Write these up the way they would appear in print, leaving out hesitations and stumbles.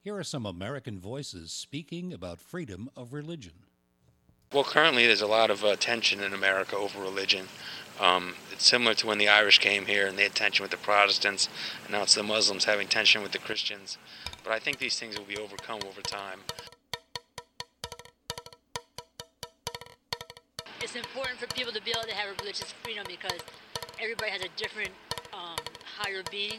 Here are some American voices speaking about freedom of religion. Well, currently there's a lot of tension in America over religion. It's similar to when the Irish came here and they had tension with the Protestants, and now it's the Muslims having tension with the Christians. But I think these things will be overcome over time. It's important for people to be able to have religious freedom because everybody has a different higher being.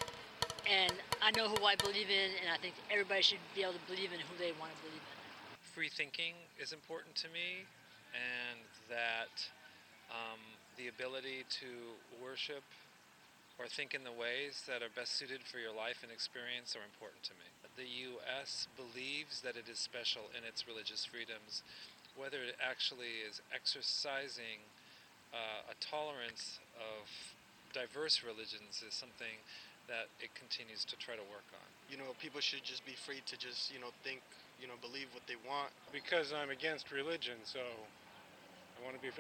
And I know who I believe in, and I think everybody should be able to believe in who they want to believe in. Free thinking is important to me, and that the ability to worship or think in the ways that are best suited for your life and experience are important to me. The U.S. believes that it is special in its religious freedoms. Whether it actually is exercising a tolerance of diverse religions is something that it continues to try to work on. People should just be free to just, think, believe what they want. Because I'm against religion, so I want to be.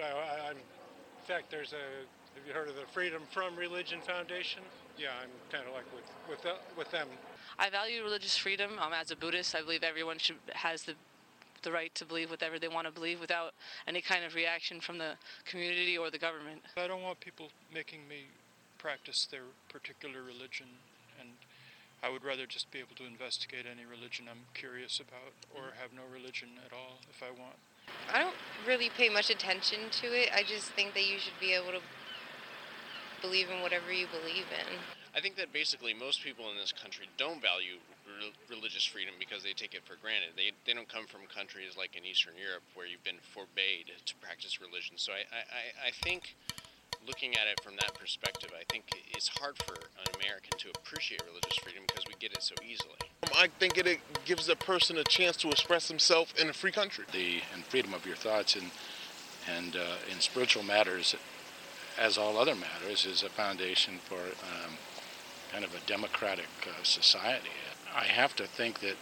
In fact, have you heard of the Freedom from Religion Foundation? Yeah, I'm kind of like with them. I value religious freedom. As a Buddhist, I believe everyone has the right to believe whatever they want to believe without any kind of reaction from the community or the government. I don't want people making me practice their particular religion, and I would rather just be able to investigate any religion I'm curious about, or have no religion at all if I want. I don't really pay much attention to it. I just think that you should be able to believe in whatever you believe in. I think that basically most people in this country don't value religious freedom because they take it for granted. They don't come from countries like in Eastern Europe where you've been forbade to practice religion. So I think, looking at it from that perspective, I think it's hard for an American to appreciate religious freedom because we get it so easily. I think it gives a person a chance to express himself in a free country. And freedom of your thoughts and in spiritual matters, as all other matters, is a foundation for kind of a democratic society. I have to think that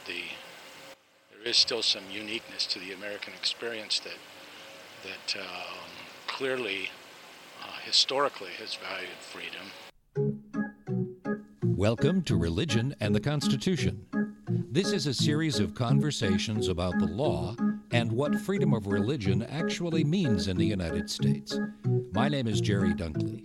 there is still some uniqueness to the American experience that clearly, historically, has valued freedom. Welcome to Religion and the Constitution. This is a series of conversations about the law and what freedom of religion actually means in the United States. My name is Jerry Dunkley.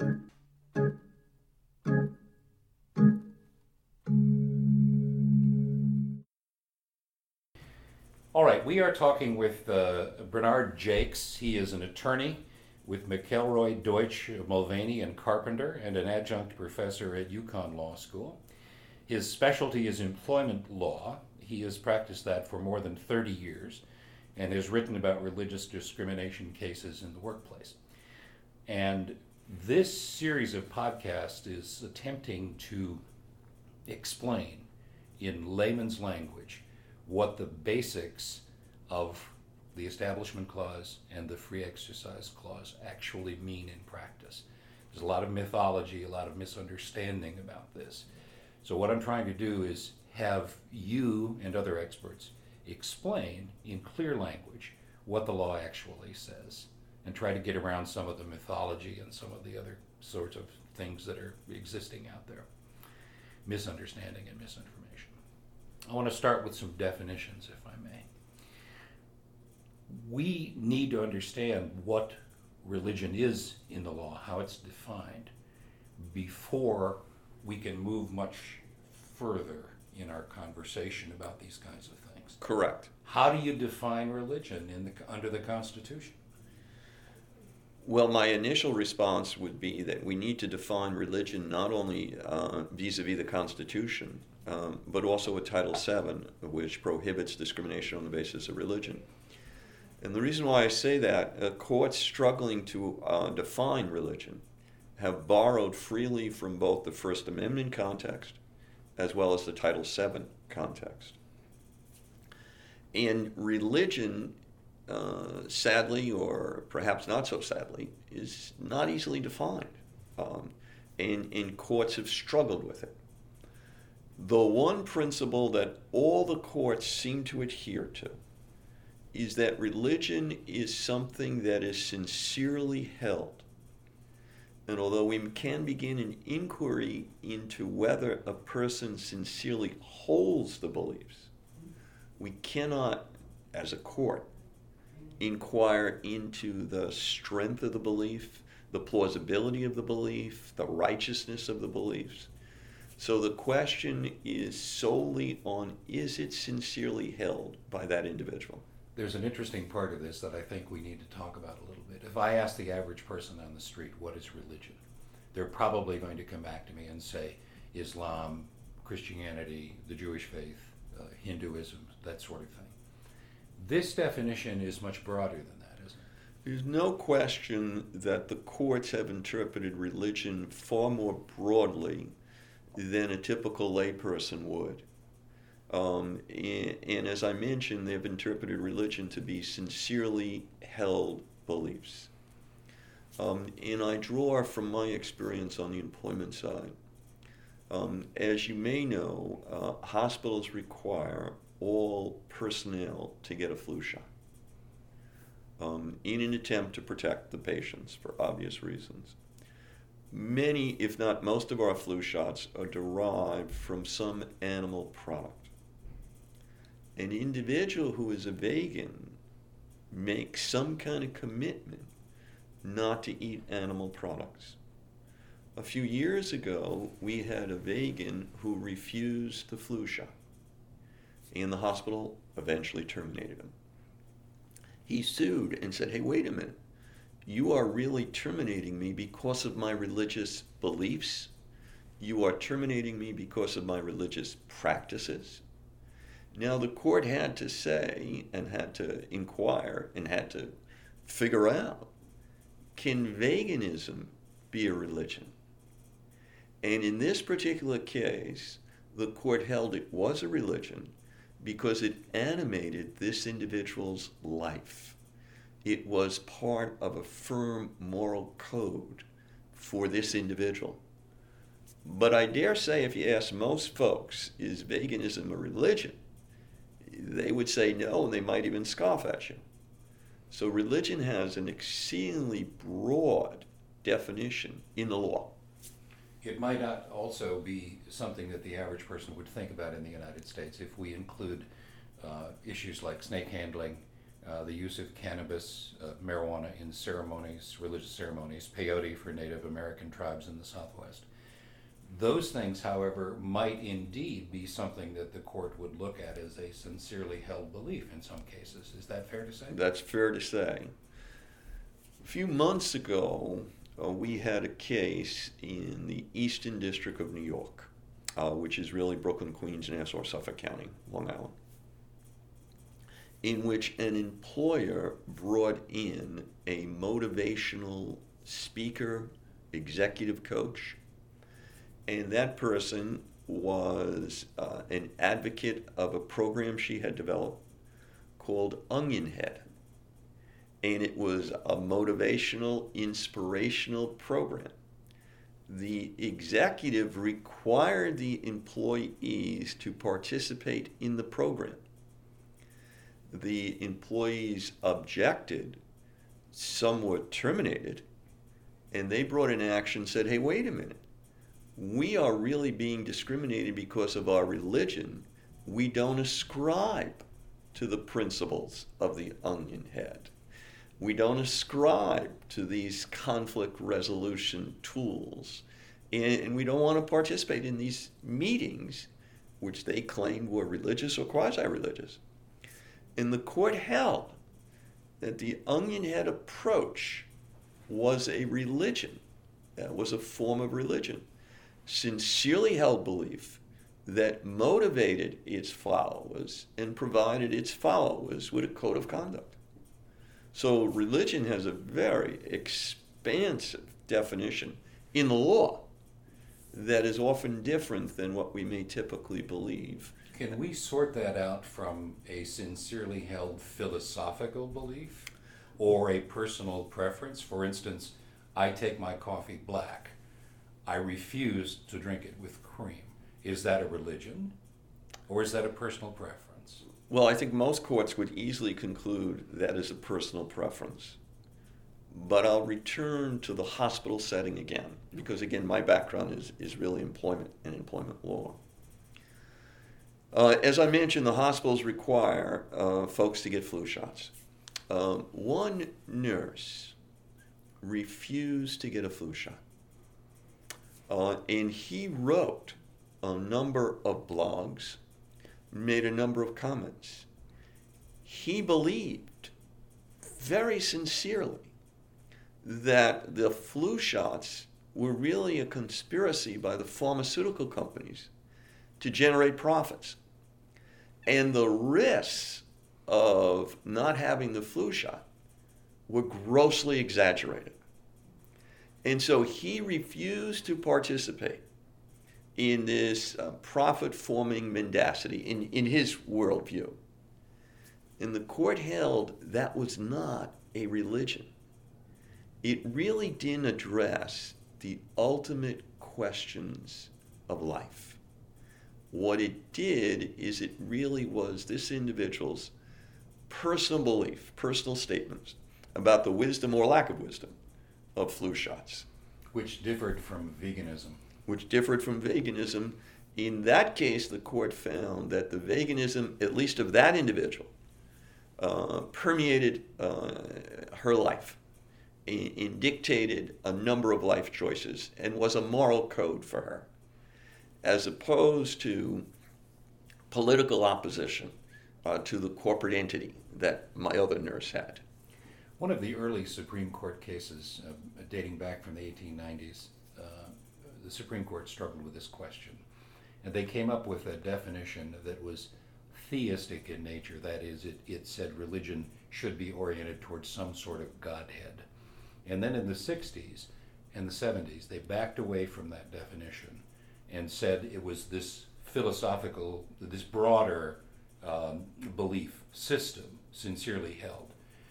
All right, we are talking with Bernard Jakes. He is an attorney with McElroy, Deutsch, Mulvaney, and Carpenter, and an adjunct professor at UConn Law School. His specialty is employment law. He has practiced that for more than 30 years and has written about religious discrimination cases in the workplace. And this series of podcasts is attempting to explain in layman's language what the basics of the Establishment Clause and the Free Exercise Clause actually mean in practice. There's a lot of mythology, a lot of misunderstanding about this. So what I'm trying to do is have you and other experts explain in clear language what the law actually says and try to get around some of the mythology and some of the other sorts of things that are existing out there. Misunderstanding and misinformation. I want to start with some definitions, if I may. We need to understand what religion is in the law, how it's defined, before we can move much further in our conversation about these kinds of things. Correct. How do you define religion under the Constitution? Well, my initial response would be that we need to define religion not only vis-a-vis the Constitution, but also with Title VII, which prohibits discrimination on the basis of religion. And the reason why I say that, courts struggling to define religion have borrowed freely from both the First Amendment context as well as the Title VII context. And religion, sadly, or perhaps not so sadly, is not easily defined. And courts have struggled with it. The one principle that all the courts seem to adhere to is that religion is something that is sincerely held And although we can begin an inquiry into whether a person sincerely holds the beliefs, we cannot, as a court, inquire into the strength of the belief, the plausibility of the belief, the righteousness of the beliefs. So the question is solely on, is it sincerely held by that individual? There's an interesting part of this that I think we need to talk about a little bit. If I ask the average person on the street, what is religion? They're probably going to come back to me and say Islam, Christianity, the Jewish faith, Hinduism, that sort of thing. This definition is much broader than that, isn't it? There's no question that the courts have interpreted religion far more broadly than a typical layperson would. And as I mentioned, they've interpreted religion to be sincerely held beliefs. And I draw from my experience on the employment side. As you may know, hospitals require all personnel to get a flu shot in an attempt to protect the patients for obvious reasons. Many, if not most of our flu shots are derived from some animal product. An individual who is a vegan makes some kind of commitment not to eat animal products. A few years ago, we had a vegan who refused the flu shot, and the hospital eventually terminated him. He sued and said, hey, wait a minute. You are really terminating me because of my religious beliefs? You are terminating me because of my religious practices? Now, the court had to say and had to inquire and had to figure out, can veganism be a religion? And in this particular case, the court held it was a religion because it animated this individual's life. It was part of a firm moral code for this individual. But I dare say if you ask most folks, is veganism a religion? They would say no, and they might even scoff at you. So religion has an exceedingly broad definition in the law. It might not also be something that the average person would think about in the United States if we include issues like snake handling, the use of cannabis, marijuana in ceremonies, religious ceremonies, peyote for Native American tribes in the Southwest. Those things, however, might indeed be something that the court would look at as a sincerely held belief in some cases. Is that fair to say? That's fair to say. A few months ago, we had a case in the Eastern District of New York, which is really Brooklyn, Queens, Nassau, Suffolk County, Long Island, in which an employer brought in a motivational speaker, executive coach, and that person was an advocate of a program she had developed called Onion Head. And it was a motivational, inspirational program. The executive required the employees to participate in the program. The employees objected, some were terminated, and they brought in action and said, hey, wait a minute. We are really being discriminated because of our religion. We don't ascribe to the principles of the Onion Head. We don't ascribe to these conflict resolution tools. And we don't want to participate in these meetings, which they claimed were religious or quasi-religious. And the court held that the Onion Head approach was a religion, was a form of religion. Sincerely held belief that motivated its followers and provided its followers with a code of conduct. So religion has a very expansive definition in the law that is often different than what we may typically believe. Can we sort that out from a sincerely held philosophical belief or a personal preference? For instance, I take my coffee black. I refuse to drink it with cream. Is that a religion or is that a personal preference? Well, I think most courts would easily conclude that is a personal preference. but I'll return to the hospital setting again, because again, my background is really employment and employment law. As I mentioned, the hospitals require folks to get flu shots. One nurse refused to get a flu shot. And he wrote a number of blogs, made a number of comments. He believed very sincerely that the flu shots were really a conspiracy by the pharmaceutical companies to generate profits. And the risks of not having the flu shot were grossly exaggerated. And so he refused to participate in this profit-forming mendacity in his worldview. And the court held that was not a religion. It really didn't address the ultimate questions of life. What it did is it really was this individual's personal belief, personal statements about the wisdom or lack of wisdom of flu shots. Which differed from veganism. Which differed from veganism. In that case, the court found that the veganism, at least of that individual, permeated her life and dictated a number of life choices and was a moral code for her, as opposed to political opposition to the corporate entity that my other nurse had. One of the early Supreme Court cases dating back from the 1890s, the Supreme Court struggled with this question. And they came up with a definition that was theistic in nature. That is, it said religion should be oriented towards some sort of Godhead. And then in the 60s and the 70s, they backed away from that definition and said it was this philosophical, this broader belief system, sincerely held.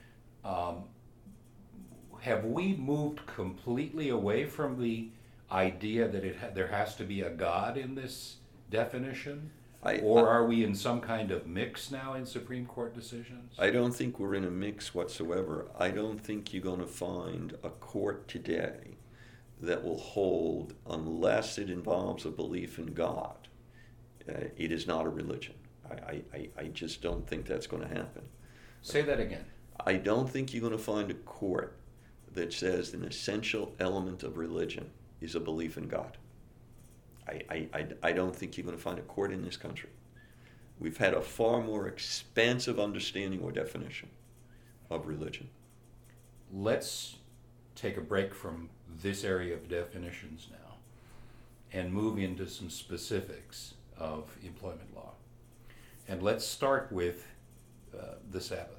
Have we moved completely away from the idea that there has to be a God in this definition? Or are we in some kind of mix now in Supreme Court decisions? I don't think we're in a mix whatsoever. I don't think you're going to find a court today that will hold, unless it involves a belief in God, it is not a religion. I just don't think that's going to happen. Say that again. I don't think you're going to find a court that says an essential element of religion is a belief in God. I don't think you're going to find a court in this country. We've had a far more expansive understanding or definition of religion. Let's take a break from this area of definitions now and move into some specifics of employment law. And let's start with the Sabbath.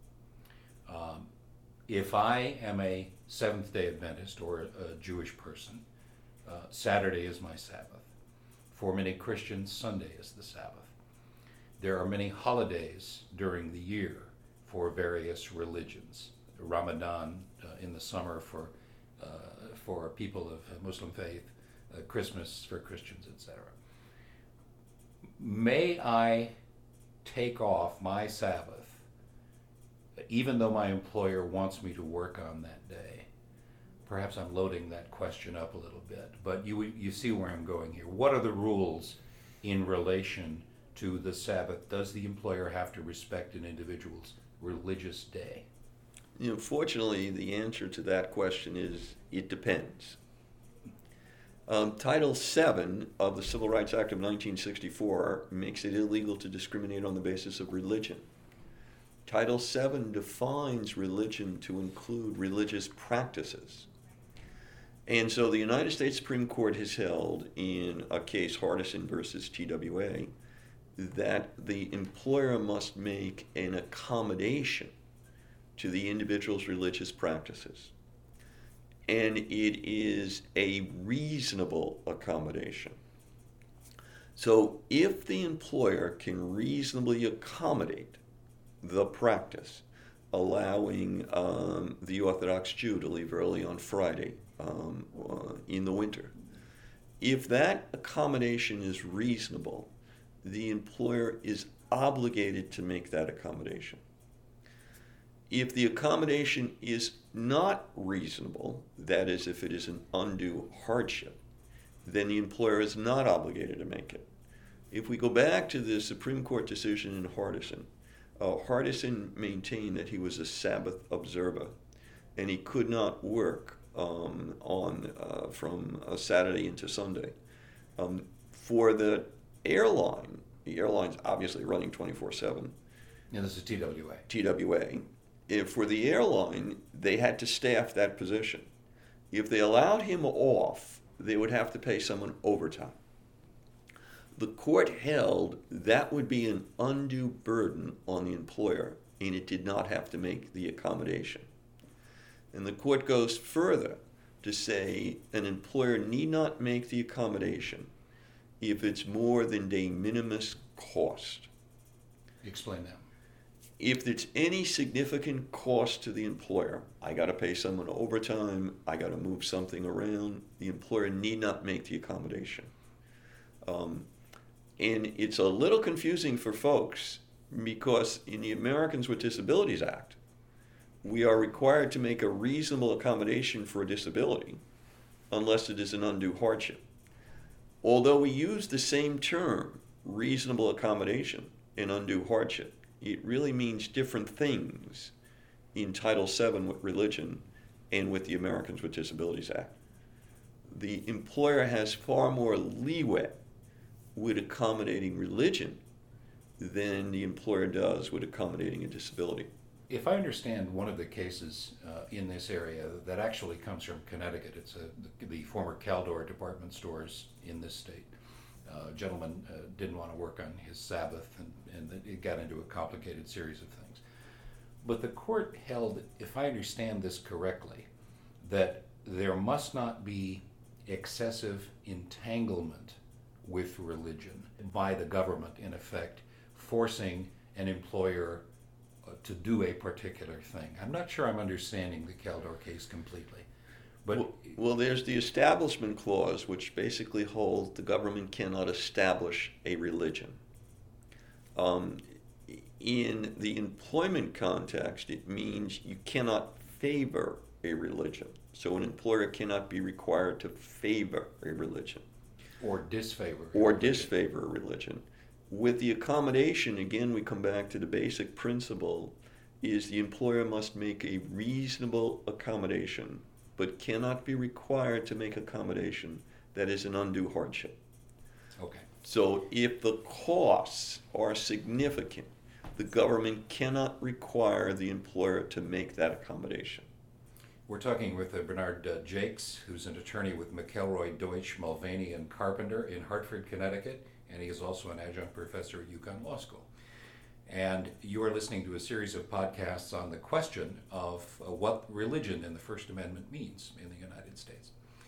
If I am a Seventh-day Adventist or a Jewish person, Saturday is my Sabbath. For many Christians, Sunday is the Sabbath. There are many holidays during the year for various religions. Ramadan in the summer for people of Muslim faith, Christmas for Christians, etc. May I take off my Sabbath even though my employer wants me to work on that day? Perhaps I'm loading that question up a little bit, but you see where I'm going here. What are the rules in relation to the Sabbath? Does the employer have to respect an individual's religious day? Fortunately, the answer to that question is it depends. Title VII of the Civil Rights Act of 1964 makes it illegal to discriminate on the basis of religion. Title VII defines religion to include religious practices. And so the United States Supreme Court has held in a case, Hardison versus TWA, that the employer must make an accommodation to the individual's religious practices. And it is a reasonable accommodation. So if the employer can reasonably accommodate the practice, allowing the Orthodox Jew to leave early on Friday in the winter, if that accommodation is reasonable, the employer is obligated to make that accommodation. If the accommodation is not reasonable, that is, if it is an undue hardship, then the employer is not obligated to make it. If we go back to the Supreme Court decision in Hardison, Hardison maintained that he was a Sabbath observer and he could not work from Saturday into Sunday. For the airline's obviously running 24/7. Yeah, this is TWA. TWA. If for the airline, they had to staff that position. If they allowed him off, they would have to pay someone overtime. The court held that would be an undue burden on the employer, and it did not have to make the accommodation. And the court goes further to say an employer need not make the accommodation if it's more than de minimis cost. Explain that. If there's any significant cost to the employer, I got to pay someone overtime, I got to move something around, the employer need not make the accommodation. And it's a little confusing for folks because in the Americans with Disabilities Act, we are required to make a reasonable accommodation for a disability unless it is an undue hardship. Although we use the same term, reasonable accommodation and undue hardship, it really means different things in Title VII with religion and with the Americans with Disabilities Act. The employer has far more leeway with accommodating religion than the employer does with accommodating a disability. If I understand one of the cases in this area that actually comes from Connecticut, it's the former Caldor department stores in this state. A gentleman didn't want to work on his Sabbath, and it got into a complicated series of things. But the court held, if I understand this correctly, that there must not be excessive entanglement with religion by the government, in effect, forcing an employer to do a particular thing. I'm not sure I'm understanding the Caldor case completely. But well, there's the Establishment Clause, which basically holds the government cannot establish a religion. In the employment context, it means you cannot favor a religion. So an employer cannot be required to favor a religion. Or disfavor. Or disfavor a religion. With the accommodation, again, we come back to the basic principle, is the employer must make a reasonable accommodation, but cannot be required to make accommodation that is an undue hardship. Okay. So if the costs are significant, the government cannot require the employer to make that accommodation. We're talking with Bernard Jakes, who's an attorney with McElroy, Deutsch, Mulvaney, and Carpenter in Hartford, Connecticut, and he is also an adjunct professor at UConn Law School. And you are listening to a series of podcasts on the question of what religion in the First Amendment means in the United States.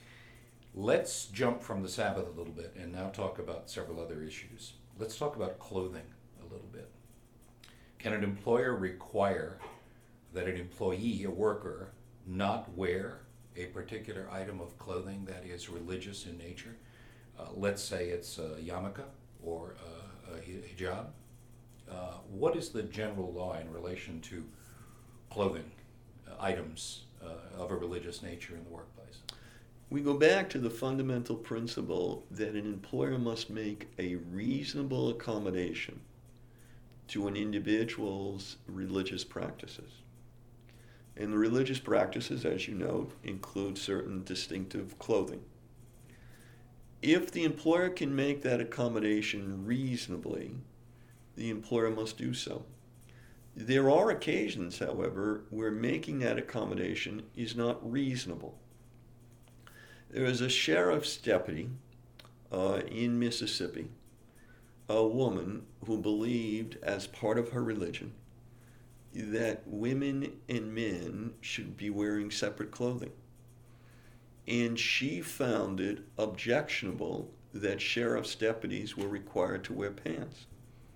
Let's jump from the Sabbath a little bit and now talk about several other issues. Let's talk about clothing a little bit. Can an employer require that an employee, a worker, not wear a particular item of clothing that is religious in nature? Let's say it's a yarmulke or a hijab. What is the general law in relation to clothing items of a religious nature in the workplace? We go back to the fundamental principle that an employer must make a reasonable accommodation to an individual's religious practices. And the religious practices, as you know, include certain distinctive clothing. If the employer can make that accommodation reasonably, the employer must do so. There are occasions, however, where making that accommodation is not reasonable. There is a sheriff's deputy in Mississippi, a woman who believed, as part of her religion, that women and men should be wearing separate clothing. And she found it objectionable that sheriff's deputies were required to wear pants.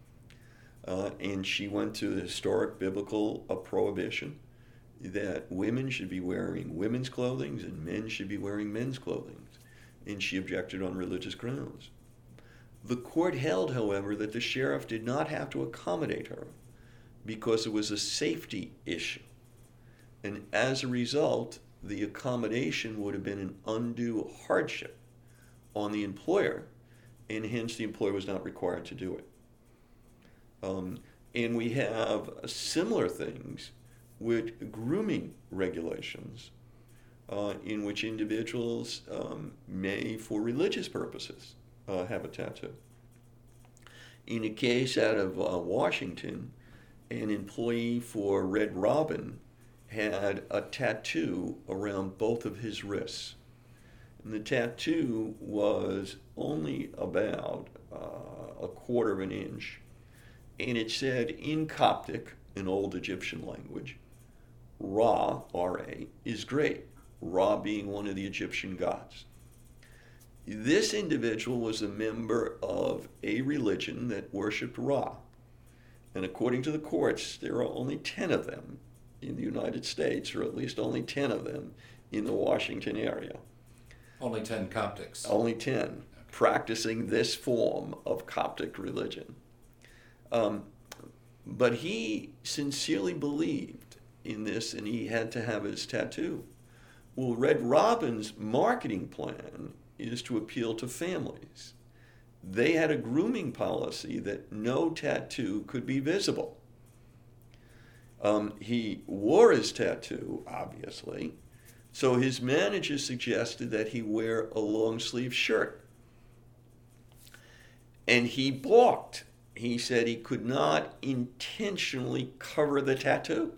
And she went to the historic biblical prohibition that women should be wearing women's clothing and men should be wearing men's clothing. And she objected on religious grounds. The court held, however, that the sheriff did not have to accommodate her because it was a safety issue. And as a result, the accommodation would have been an undue hardship on the employer, and hence the employer was not required to do it. And we have similar things with grooming regulations, in which individuals may, for religious purposes, have a tattoo. In a case out of Washington, an employee for Red Robin had a tattoo around both of his wrists. And the tattoo was only about a quarter of an inch. And it said in Coptic, an old Egyptian language, Ra, R-A, is great. Ra being one of the Egyptian gods. This individual was a member of a religion that worshipped Ra. And according to the courts, there are only 10 of them in the United States, or at least only 10 of them in the Washington area. Only 10 Coptics. Only 10 practicing this form of Coptic religion. But he sincerely believed in this, and he had to have his tattoo. Well, Red Robin's marketing plan is to appeal to families. They had a grooming policy that no tattoo could be visible. He wore his tattoo, obviously, so his manager suggested that he wear a long-sleeve shirt. And he balked. He said he could not intentionally cover the tattoo.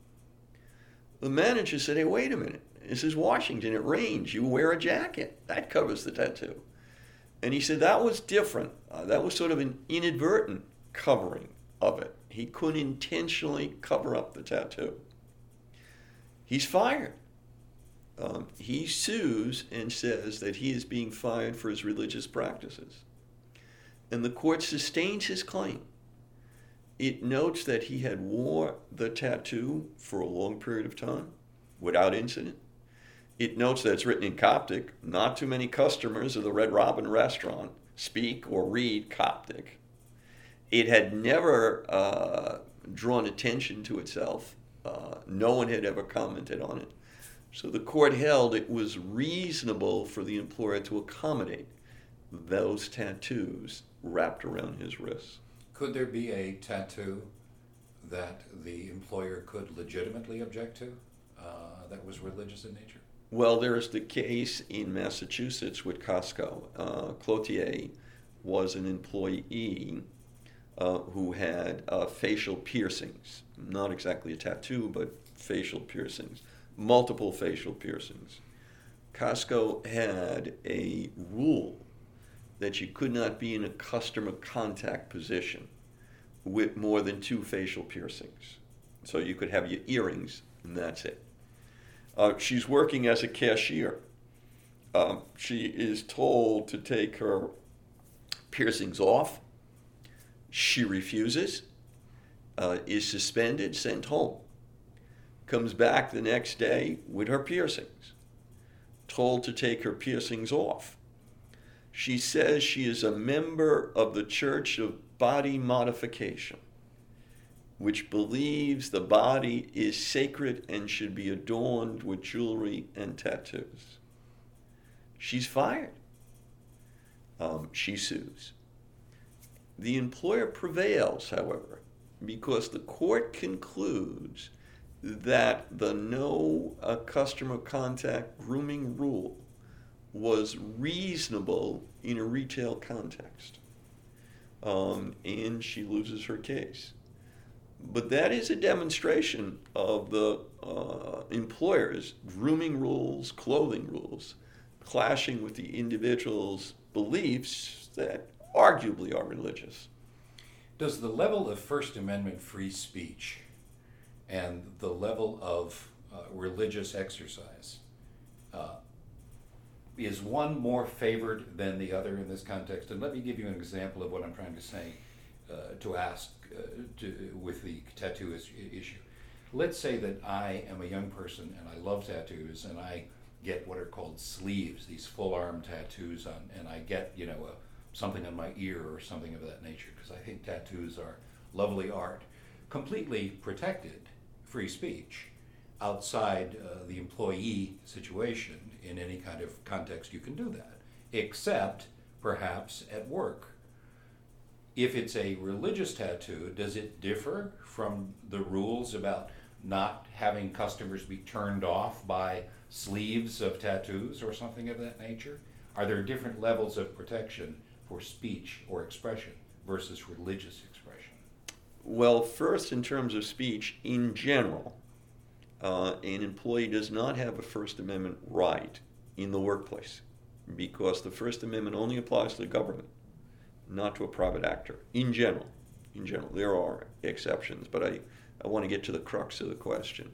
The manager said, hey, wait a minute. This is Washington. It rains. You wear a jacket. That covers the tattoo. And he said that was different. That was sort of an inadvertent covering of it. He couldn't intentionally cover up the tattoo. He's fired. He sues and says that he is being fired for his religious practices. And the court sustains his claim. It notes that he had wore the tattoo for a long period of time without incident. It notes that it's written in Coptic. Not too many customers of the Red Robin restaurant speak or read Coptic. It had never drawn attention to itself. No one had ever commented on it. So the court held it was reasonable for the employer to accommodate those tattoos wrapped around his wrists. Could there be a tattoo that the employer could legitimately object to that was religious in nature? Well, there's the case in Massachusetts with Costco. Cloutier was an employee who had facial piercings. Not exactly a tattoo, but facial piercings. Multiple facial piercings. Costco had a rule that you could not be in a customer contact position with more than 2 facial piercings. So you could have your earrings, and that's it. She's working as a cashier. She is told to take her piercings off. She refuses, is suspended, sent home. Comes back the next day with her piercings, told to take her piercings off. She says she is a member of the Church of Body Modification, which believes the body is sacred and should be adorned with jewelry and tattoos. She's fired. She sues. The employer prevails, however, because the court concludes that the no customer contact grooming rule was reasonable in a retail context. And she loses her case. But that is a demonstration of the employer's grooming rules, clothing rules, clashing with the individual's beliefs that arguably are religious. Does the level of First Amendment free speech and the level of religious exercise, is one more favored than the other in this context? And let me give you an example of what I'm trying to say, with the tattoo issue. Let's say that I am a young person and I love tattoos, and I get what are called sleeves, these full-arm tattoos on, and I get, something on my ear or something of that nature, because I think tattoos are lovely art, completely protected free speech. outside the employee situation, in any kind of context, you can do that, except perhaps at work. If it's a religious tattoo, does it differ from the rules about not having customers be turned off by sleeves of tattoos or something of that nature? Are there different levels of protection for speech or expression versus religious expression? Well, first, in terms of speech, in general, an employee does not have a First Amendment right in the workplace, because the First Amendment only applies to the government, not to a private actor. In general, there are exceptions, but I want to get to the crux of the question.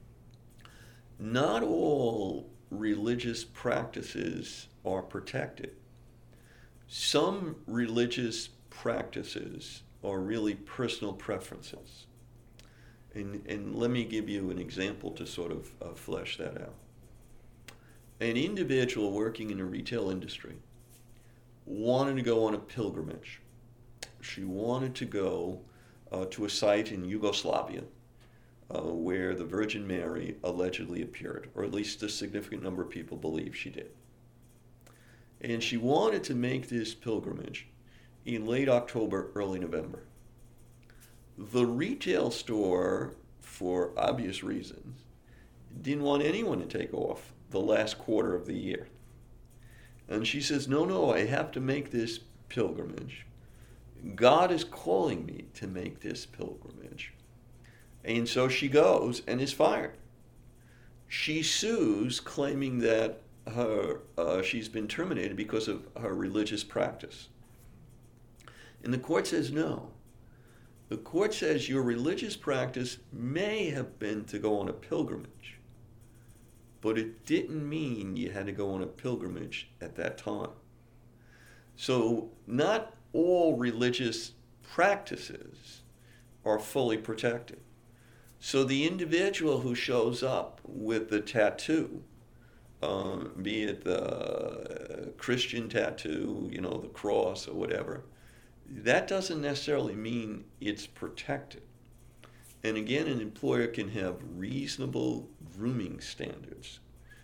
Not all religious practices are protected. Some religious practices are really personal preferences. And let me give you an example to sort of flesh that out. An individual working in a retail industry wanted to go on a pilgrimage. She wanted to go to a site in Yugoslavia where the Virgin Mary allegedly appeared, or at least a significant number of people believe she did. And she wanted to make this pilgrimage in late October, early November. The retail store, for obvious reasons, didn't want anyone to take off the last quarter of the year. And she says, no, I have to make this pilgrimage. God is calling me to make this pilgrimage. And so she goes and is fired. She sues, claiming that she's been terminated because of her religious practice. And the court says no. The court says your religious practice may have been to go on a pilgrimage, but it didn't mean you had to go on a pilgrimage at that time. So not all religious practices are fully protected. So the individual who shows up with the tattoo, be it the Christian tattoo, the cross or whatever, that doesn't necessarily mean it's protected. And again, an employer can have reasonable grooming standards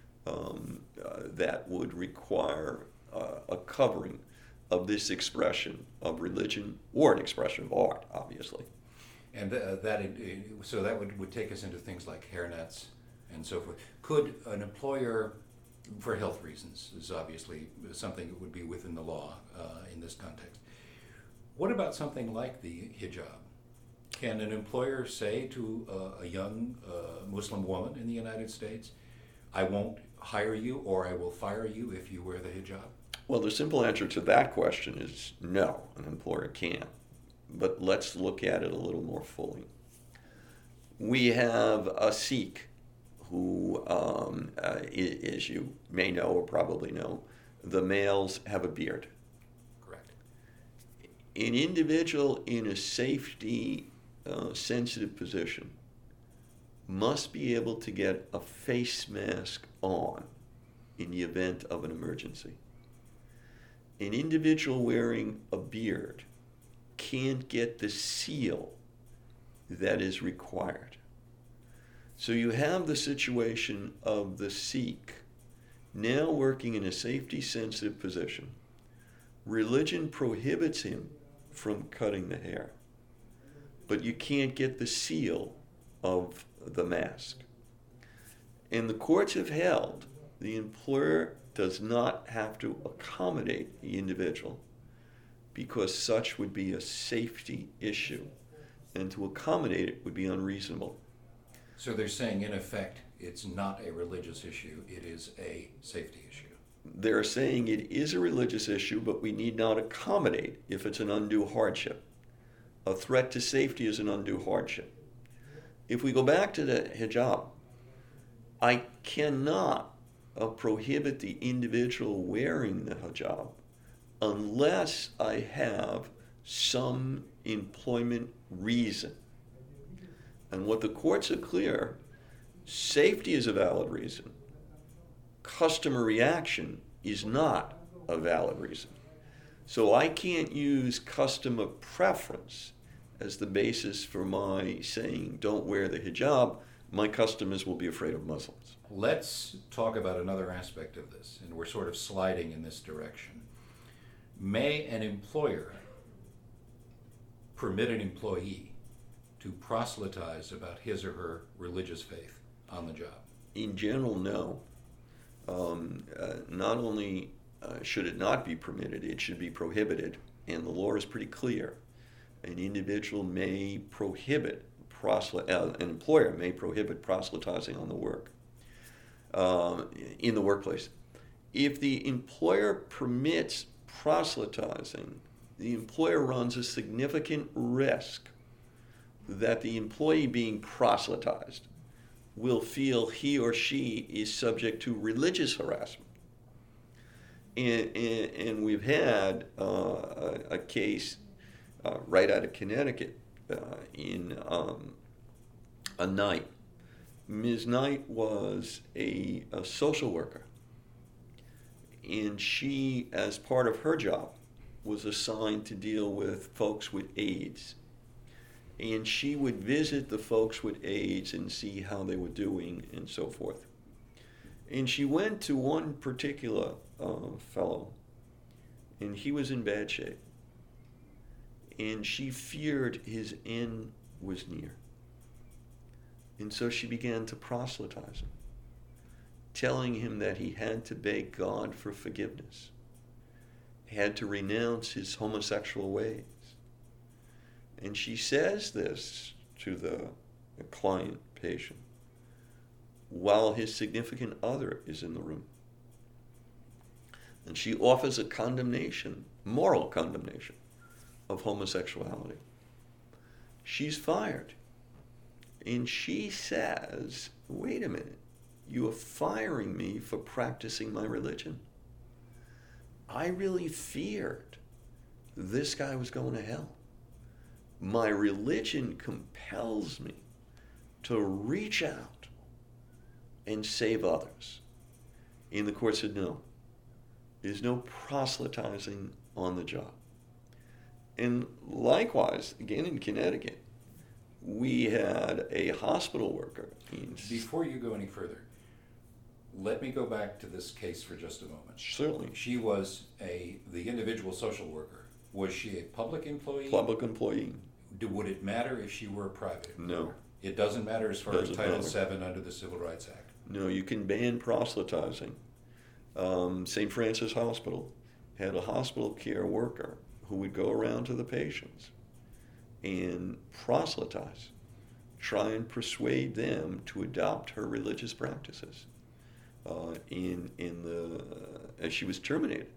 that would require a covering of this expression of religion or an expression of art, obviously. And so that would take us into things like hairnets and so forth. Could an employer, for health reasons, is obviously something that would be within the law in this context. What about something like the hijab? Can an employer say to a young Muslim woman in the United States, I won't hire you or I will fire you if you wear the hijab? Well, the simple answer to that question is no, an employer can't. But let's look at it a little more fully. We have a Sikh who, as you may know or probably know, the males have a beard. Correct. An individual in a safety sensitive position must be able to get a face mask on in the event of an emergency. An individual wearing a beard can't get the seal that is required. So you have the situation of the Sikh now working in a safety-sensitive position. Religion prohibits him from cutting the hair, but you can't get the seal of the mask. And the courts have held the employer does not have to accommodate the individual because such would be a safety issue, and to accommodate it would be unreasonable. So they're saying, in effect, it's not a religious issue, it is a safety issue. They're saying it is a religious issue, but we need not accommodate if it's an undue hardship. A threat to safety is an undue hardship. If we go back to the hijab, I cannot prohibit the individual wearing the hijab unless I have some employment reason. And what the courts are clear, safety is a valid reason. Customer reaction is not a valid reason. So I can't use customer preference as the basis for my saying don't wear the hijab my customers will be afraid of Muslims. Let's talk about another aspect of this, and we're sort of sliding in this direction. May an employer permit an employee to proselytize about his or her religious faith on the job? In general, no. Not only should it not be permitted, it should be prohibited. And the law is pretty clear. An individual may prohibit, an employer may prohibit proselytizing on the work, in the workplace. If the employer permits proselytizing, the employer runs a significant risk that the employee being proselytized will feel he or she is subject to religious harassment. And we've had a case right out of Connecticut in a Knight. Ms. Knight was a social worker, and she, as part of her job, was assigned to deal with folks with AIDS. And she would visit the folks with AIDS and see how they were doing and so forth. And she went to one particular fellow, and he was in bad shape. And she feared his end was near. And so she began to proselytize him, telling him that he had to beg God for forgiveness, had to renounce his homosexual ways. And she says this to the client patient while his significant other is in the room. And she offers a condemnation, moral condemnation, of homosexuality. She's fired. And she says, wait a minute, you are firing me for practicing my religion. I really feared this guy was going to hell. My religion compels me to reach out and save others. And the court said, no, there's no proselytizing on the job. And likewise, again in Connecticut, we had a hospital worker. Before you go any further, let me go back to this case for just a moment. Certainly. She was the individual social worker. Was she a public employee? Public employee. Would it matter if she were a private employer? No. It doesn't matter as far as Title VII under the Civil Rights Act? No, you can ban proselytizing. St. Francis Hospital had a hospital care worker who would go around to the patients and proselytize, try and persuade them to adopt her religious practices. As she was terminated.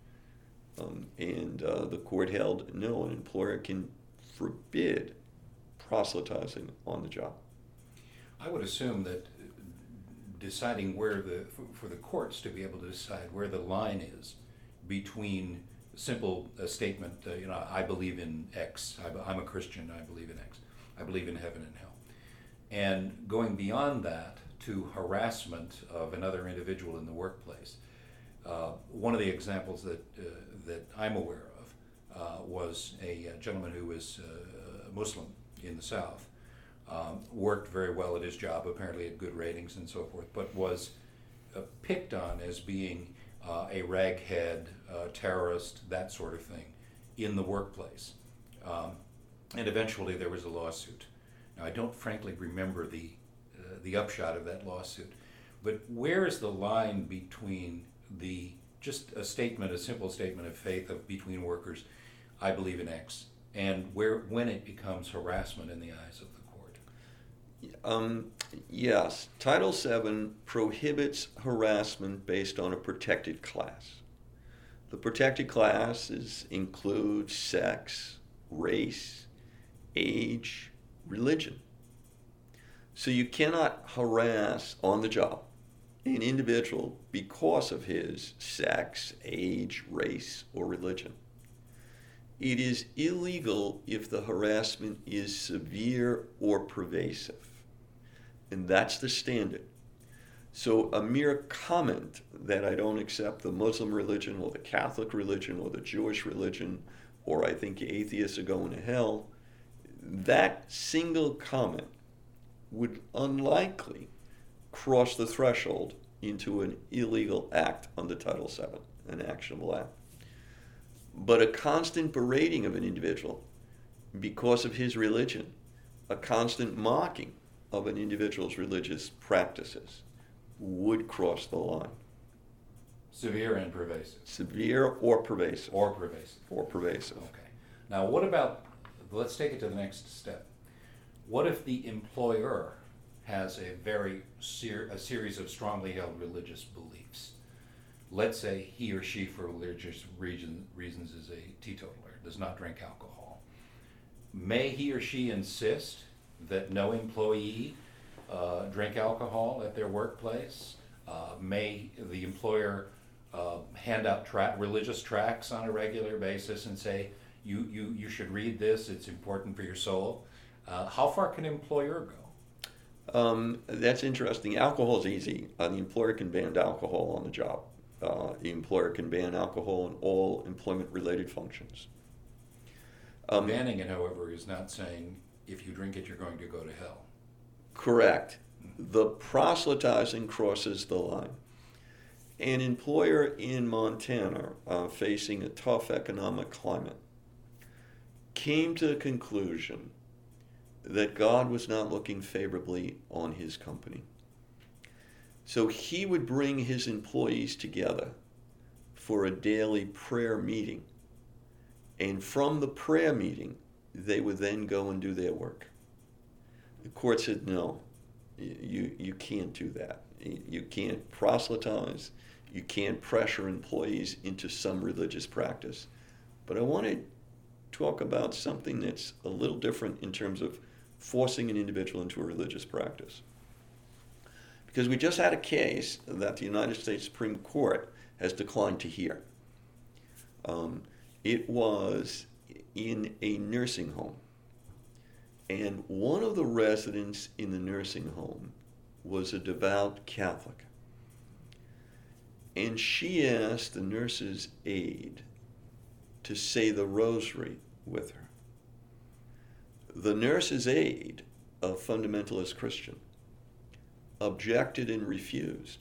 The court held, no, an employer can forbid proselytizing on the job. I would assume that deciding for the courts to be able to decide where the line is between simple statement, I believe in X, I'm a Christian, I believe in X, I believe in heaven and hell, and going beyond that to harassment of another individual in the workplace. One of the examples that I'm aware of was a gentleman who was Muslim in the South, worked very well at his job, apparently had good ratings and so forth, but was picked on as being a raghead, terrorist, that sort of thing, in the workplace. And eventually there was a lawsuit. Now, I don't frankly remember the upshot of that lawsuit, but where is the line between just a simple statement of faith between workers, I believe in X, and when it becomes harassment in the eyes of the court? Yes, Title VII prohibits harassment based on a protected class. The protected classes include sex, race, age, religion. So you cannot harass on the job an individual because of his sex, age, race, or religion. It is illegal if the harassment is severe or pervasive. And that's the standard. So a mere comment that I don't accept the Muslim religion or the Catholic religion or the Jewish religion, or I think atheists are going to hell, that single comment would unlikely cross the threshold into an illegal act under Title VII, an actionable act. But a constant berating of an individual because of his religion, a constant mocking of an individual's religious practices would cross the line. Severe and pervasive. Severe or pervasive. Or pervasive. Or pervasive. Okay. Now, what about, let's take it to the next step. What if the employer has a series of strongly held religious beliefs? Let's say he or she, for religious reasons, is a teetotaler, does not drink alcohol. May he or she insist that no employee drink alcohol at their workplace? May the employer hand out religious tracts on a regular basis and say, you should read this, it's important for your soul? How far can an employer go? That's interesting. Alcohol is easy. The employer can ban alcohol on the job. The employer can ban alcohol in all employment-related functions. Banning it, however, is not saying if you drink it, you're going to go to hell. Correct. The proselytizing crosses the line. An employer in Montana, facing a tough economic climate, came to the conclusion that God was not looking favorably on his company. So he would bring his employees together for a daily prayer meeting. And from the prayer meeting, they would then go and do their work. The court said, no, you can't do that. You can't proselytize. You can't pressure employees into some religious practice. But I want to talk about something that's a little different in terms of forcing an individual into a religious practice. Because we just had a case that the United States Supreme Court has declined to hear. It was in a nursing home. And one of the residents in the nursing home was a devout Catholic. And she asked the nurse's aide to say the rosary with her. The nurse's aide, a fundamentalist Christian, objected and refused.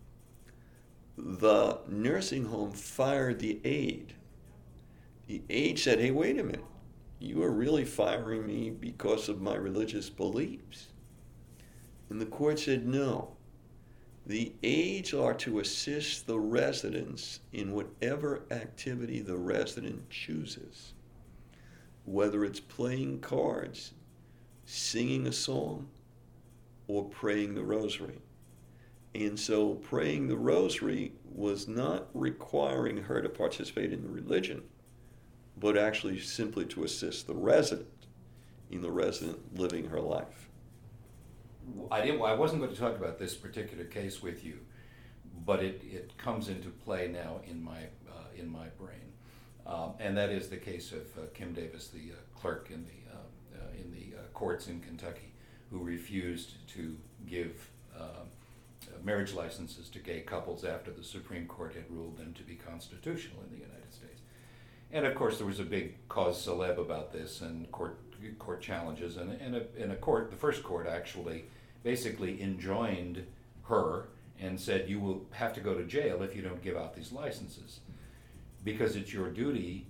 The nursing home fired the aide. The aide said, hey, wait a minute. You are really firing me because of my religious beliefs. And the court said, no. The aides are to assist the residents in whatever activity the resident chooses, whether it's playing cards, singing a song, or praying the rosary. And so praying the rosary was not requiring her to participate in the religion, but actually simply to assist the resident in the resident living her life. I wasn't going to talk about this particular case with you, but it comes into play now in my brain, and that is the case of Kim Davis, the clerk in the courts in Kentucky, who refused to give marriage licenses to gay couples after the Supreme Court had ruled them to be constitutional in the United States. And of course, there was a big cause celeb about this, and court challenges, and the first court actually basically enjoined her and said, you will have to go to jail if you don't give out these licenses, because it's your duty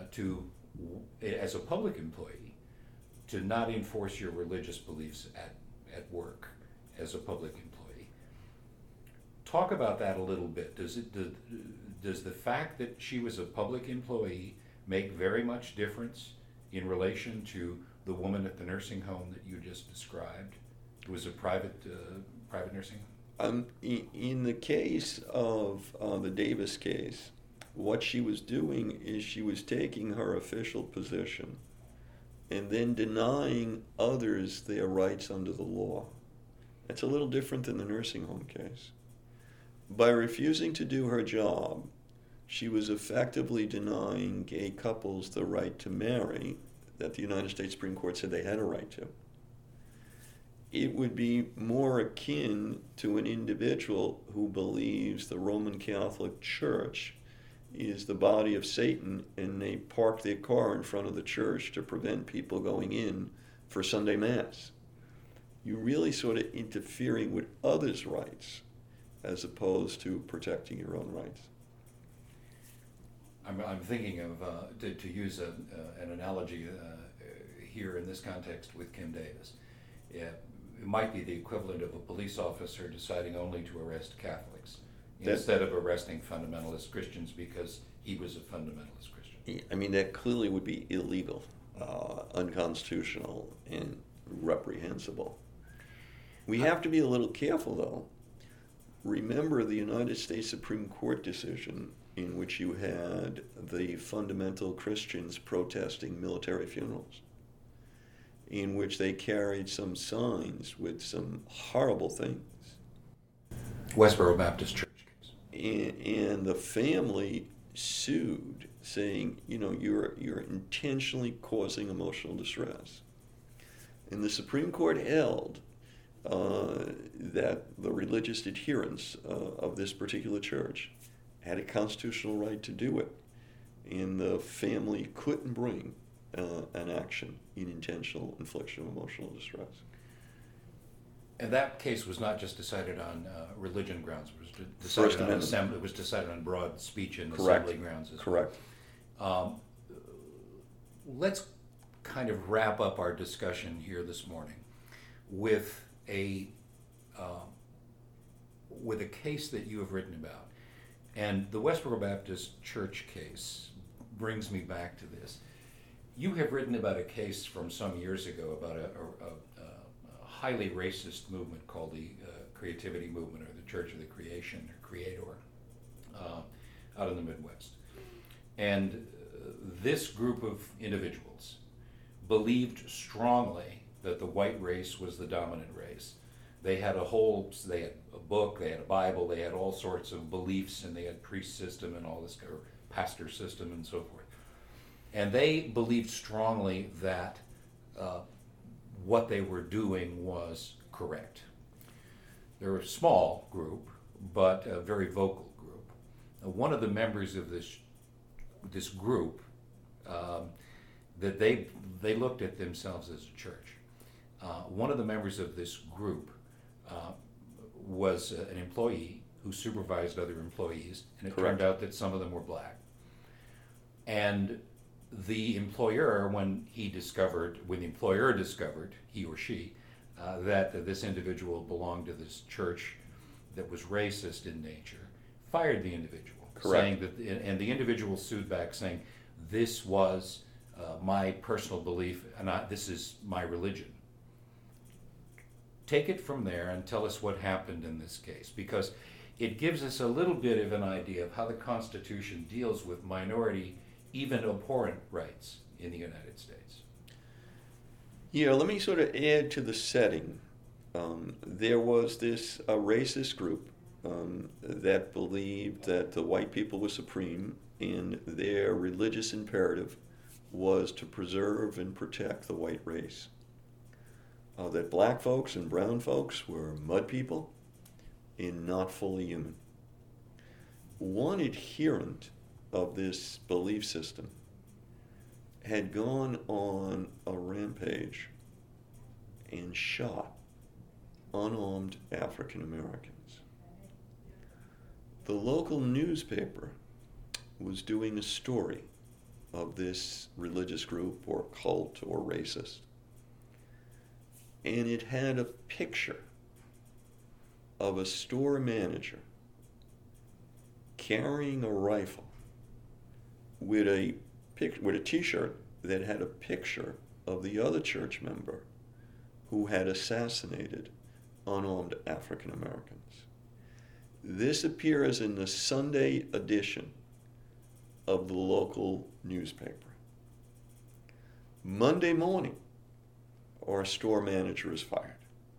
as a public employee, to not enforce your religious beliefs at work as a public employee. Talk about that a little bit. Does the fact that she was a public employee make very much difference in relation to the woman at the nursing home that you just described? It was a private nursing home? In the case of the Davis case, what she was doing is she was taking her official position and then denying others their rights under the law. That's a little different than the nursing home case. By refusing to do her job, she was effectively denying gay couples the right to marry that the United States Supreme Court said they had a right to. It would be more akin to an individual who believes the Roman Catholic Church is the body of Satan, and they park their car in front of the church to prevent people going in for Sunday Mass. you're really sort of interfering with others' rights as opposed to protecting your own rights. I'm thinking of, to use an analogy here in this context with Kim Davis. It might be the equivalent of a police officer deciding only to arrest Catholics instead of arresting fundamentalist Christians because he was a fundamentalist Christian. I mean, that clearly would be illegal, unconstitutional, and reprehensible. We have to be a little careful, though. Remember the United States Supreme Court decision in which you had the fundamental Christians protesting military funerals, in which they carried some signs with some horrible things. Westboro Baptist Church case. And the family sued, saying, you know, you're intentionally causing emotional distress. And the Supreme Court held that the religious adherents of this particular church had a constitutional right to do it, and the family couldn't bring an action in intentional infliction of emotional distress. And that case was not just decided on religion grounds. It was decided on assembly. It was decided on broad speech and assembly grounds as well. Correct. Let's kind of wrap up our discussion here this morning with a case that you have written about. And the Westboro Baptist Church case brings me back to this. You have written about a case from some years ago about a highly racist movement called the Creativity Movement, or the Church of the Creation, or Creator, out in the Midwest. And this group of individuals believed strongly that the white race was the dominant race. They had a book, they had a Bible, they had all sorts of beliefs, and they had priest system and all this, or pastor system and so forth. And they believed strongly that what they were doing was correct. They're a small group, but a very vocal group. One of the members of this group, that they looked at themselves as a church. One of the members of this group was an employee who supervised other employees, and it turned out that some of them were black. And the employer, when the employer discovered, he or she, that this individual belonged to this church that was racist in nature, fired the individual. Saying that, and the individual sued back, saying, this was my personal belief, and this is my religion. Take it from there and tell us what happened in this case, because it gives us a little bit of an idea of how the Constitution deals with minority, even abhorrent rights in the United States. Yeah, let me sort of add to the setting. There was this racist group that believed that the white people were supreme, and their religious imperative was to preserve and protect the white race. That black folks and brown folks were mud people and not fully human. One adherent of this belief system had gone on a rampage and shot unarmed African Americans. The local newspaper was doing a story of this religious group or cult or racist, and it had a picture of a store manager carrying a rifle with a t-shirt that had a picture of the other church member who had assassinated unarmed African Americans. This appears in the Sunday edition of the local newspaper. Monday morning, our store manager is fired.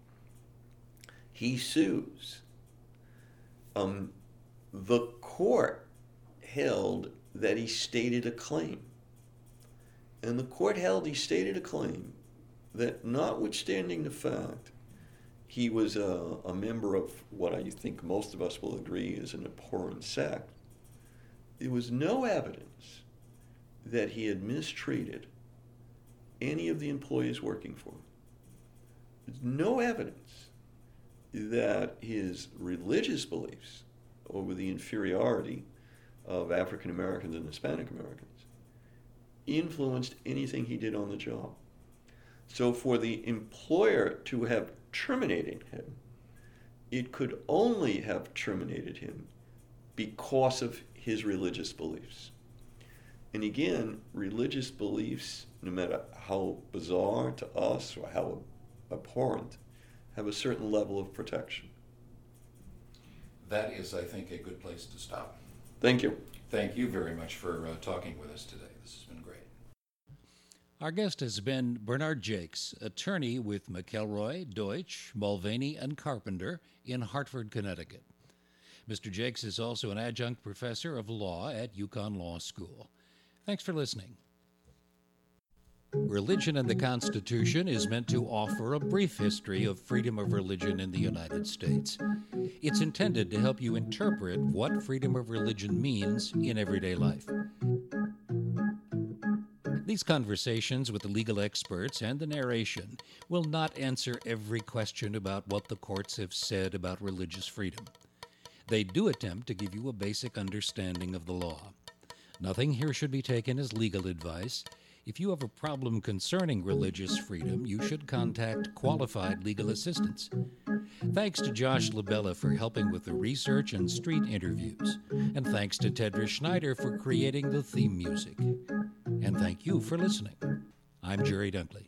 He sues. The court held that he stated a claim. And the court held he stated a claim that, notwithstanding the fact he was a member of what I think most of us will agree is an abhorrent sect, there was no evidence that he had mistreated any of the employees working for him. There's no evidence that his religious beliefs over the inferiority of African Americans and Hispanic Americans influenced anything he did on the job. So for the employer to have terminated him, it could only have terminated him because of his religious beliefs. And again, religious beliefs, no matter how bizarre to us or how abhorrent, have a certain level of protection. That is, I think, a good place to stop. Thank you. Thank you very much for talking with us today. This has been great. Our guest has been Bernard Jakes, attorney with McElroy, Deutsch, Mulvaney, and Carpenter in Hartford, Connecticut. Mr. Jakes is also an adjunct professor of law at UConn Law School. Thanks for listening. Religion and the Constitution is meant to offer a brief history of freedom of religion in the United States. It's intended to help you interpret what freedom of religion means in everyday life. These conversations with the legal experts and the narration will not answer every question about what the courts have said about religious freedom. They do attempt to give you a basic understanding of the law. Nothing here should be taken as legal advice. If you have a problem concerning religious freedom, you should contact qualified legal assistance. Thanks to Josh Labella for helping with the research and street interviews. And thanks to Tedra Schneider for creating the theme music. And thank you for listening. I'm Jerry Dunkley.